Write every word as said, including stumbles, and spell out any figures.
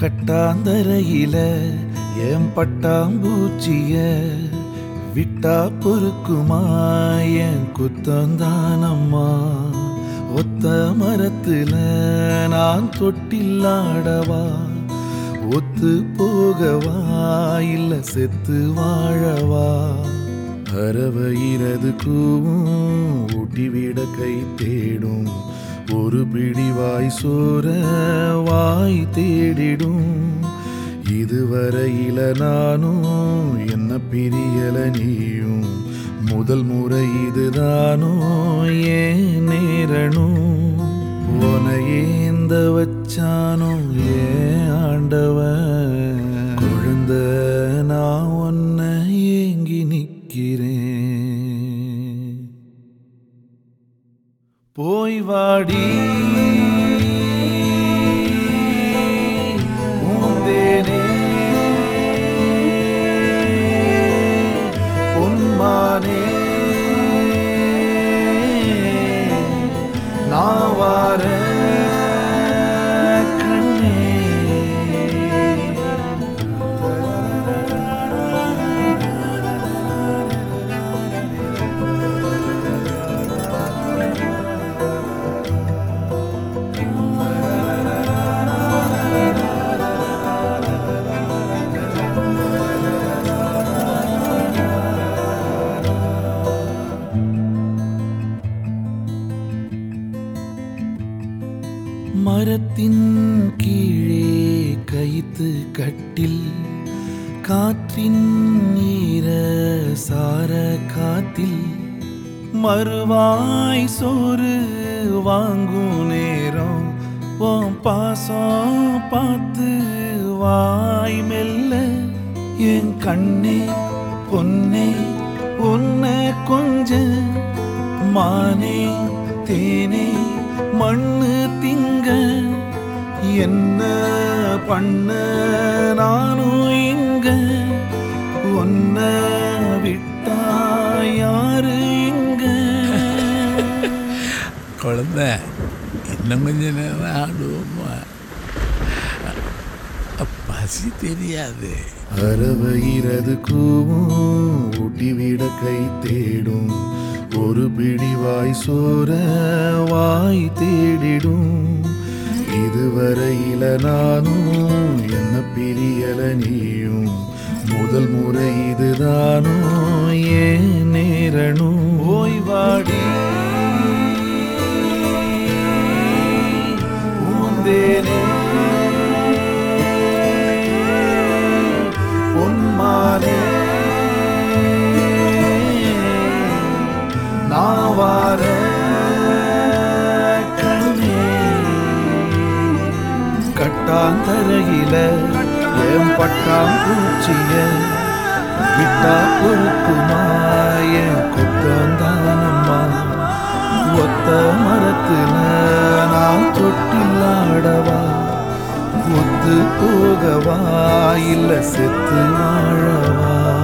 கட்டாந்தரையில என் பட்டாம்பூச்சிய விட்டா பொறுக்குமா என் குத்தந்தானம்மா. ஒத்த மரத்துல நான் தொட்டில்லாடவா, ஒத்து போகவா இல்ல செத்து வாழவா. அறவையிறது கூவும் ஊட்டிவிட கை தேடும், ஒரு பிடிவாய் சோர வாய் தேடிடும். இதுவரையில நானும் என்ன பிரியல நீயும், முதல் முறை இதுதானோ ஏன் நேரணும். உனையேந்த வச்சானோ ஏன் ஆண்டவன், குழந்த நான் ஒன்ன ஏங்கி நிக்கிறேன். போய் வாடி பூந்தேனே பொன்மானே, நான் வாரேன் கண்ணே. மரத்தின் கீழே கைத்து கட்டில், காற்றின் ஈர சார காத்தில், மறுவாய் சோறு வாங்கும் நேரம் உன் பாசம் பார்த்து வாய் மெல்ல. என் கண்ணே பொன்னே உன்னை கொஞ்ச, மானே தேனே மண்ணு திங்க, என்ன பண்ண நானும் இங்க, ஒன்ன விட்டா யாரு இங்க. குழந்தை இன்னும் கொஞ்ச நேரம் ஆடுவோமா, பசி தெரியாது. அறவையிறது கூவும் ஊட்டிவிட கை தேடும், ஒரு பிடிவாய் சோர வாய் தேடிடும். இதுவரையில நானும் என்ன பிரியல நீயும், முதல் முறை இதுதானோ ஏன் நேரணும். ஓய்வாடி பூந்தேனே பொன்மானே, நான் வாரேன் கண்ணே. கட்டாந்தரையில என் பட்டாம்பூச்சிய விட்டா பொறுக்குமா என் குத்தந்தானம்மா. ஒத்த மரத்துல நான் தொட்டில்லாடவா, ஒத்து போகவா இல்ல செத்து வாழவா.